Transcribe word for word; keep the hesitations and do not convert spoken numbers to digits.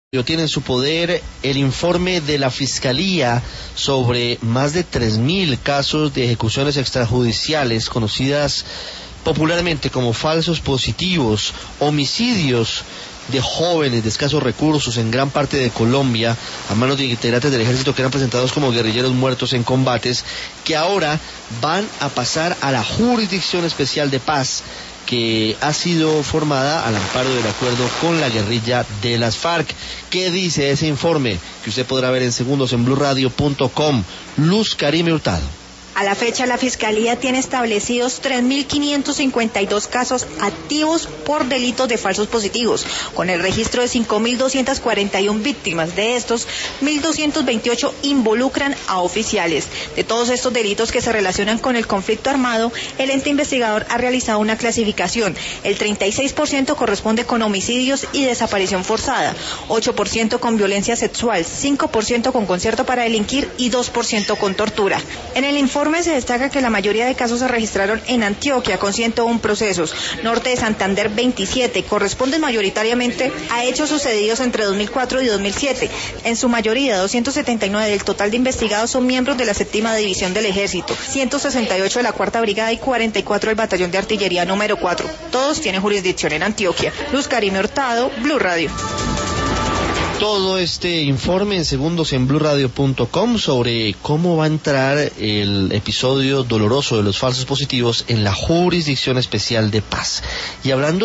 Tiene en su poder el informe de la Fiscalía sobre más de tres mil casos de ejecuciones extrajudiciales, conocidas popularmente como falsos positivos, homicidios de jóvenes de escasos recursos en gran parte de Colombia, a manos de integrantes del ejército que eran presentados como guerrilleros muertos en combates, que ahora van a pasar a la Jurisdicción Especial de Paz, que ha sido formada al amparo del acuerdo con la guerrilla de las FARC. ¿Qué dice ese informe? Que usted podrá ver en segundos en blue radio punto com. Luz Karime Hurtado. A la fecha, la Fiscalía tiene establecidos tres mil quinientos cincuenta y dos casos activos por delitos de falsos positivos, con el registro de cinco mil doscientas cuarenta y una víctimas. De estos, mil doscientos veintiocho involucran a oficiales. De todos estos delitos que se relacionan con el conflicto armado, el ente investigador ha realizado una clasificación. El treinta y seis por ciento corresponde con homicidios y desaparición forzada, ocho por ciento con violencia sexual, cinco por ciento con concierto para delinquir y dos por ciento con tortura. En el informe se destaca que la mayoría de casos se registraron en Antioquia con ciento uno procesos, norte de Santander veintisiete, corresponden mayoritariamente a hechos sucedidos entre dos mil cuatro y dos mil siete. En su mayoría, doscientos setenta y nueve del total de investigados son miembros de la séptima división del ejército, ciento sesenta y ocho de la cuarta brigada y cuarenta y cuatro del batallón de artillería número cuatro. Todos tienen jurisdicción en Antioquia. Luz Karime Hurtado, Blue Radio. Todo este informe en segundos en blue radio punto com sobre cómo va a entrar el episodio doloroso de los falsos positivos en la Jurisdicción Especial de Paz. Y hablando